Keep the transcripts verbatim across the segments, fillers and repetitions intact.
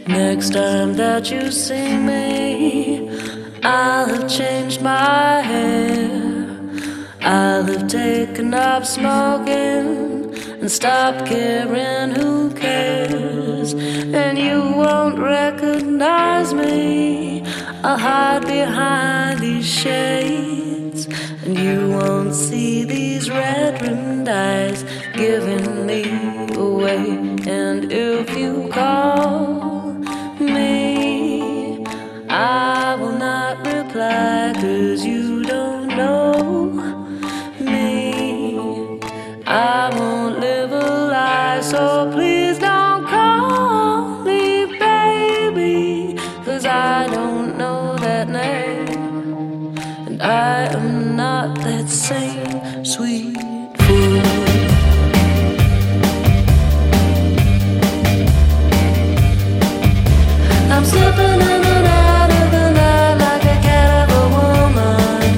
Next time that you see me, I'll have changed my hair. I'll have taken up smoking and stopped caring who cares. And you won't recognize me. I'll hide behind these shades, and you won't see these red-rimmed eyes giving me away. And if you call me, I will not reply, 'cause you don't know me. I won't live a lie, so please don't call me baby, 'cause I don't know that name, and I am not that same sweet fool. I'm slipping in and out of the night like a cat of a woman,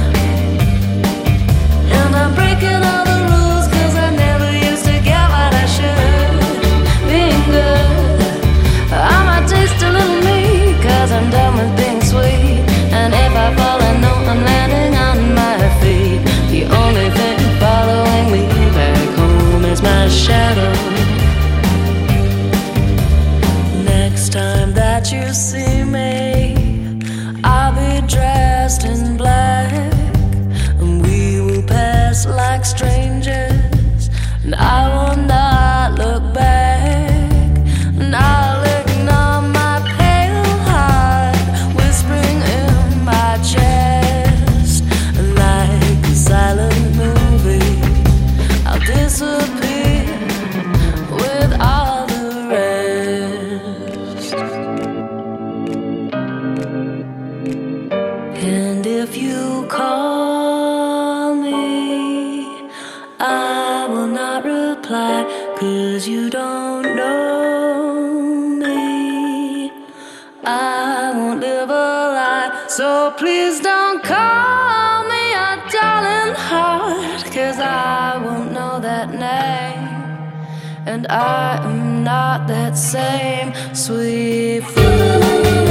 and I'm breaking all the rules 'cause I never used to get what I should. Being good, I might taste a little meat 'cause I'm done with being sweet. And if I fall, I know I'm landing on my feet. The only thing following me back home is my shadow. Next time that you see me, I'll be dressed in black, and we will pass like strangers, and I will not look back, and I'll ignore my pale heart whispering in my chest. And like a silent movie, I'll disappear with all the rest. And if you call me, I will not reply, 'cause you don't know me. I won't live a lie, so please don't call me a darling heart, 'cause I won't know that name, and I am not that same sweet fool.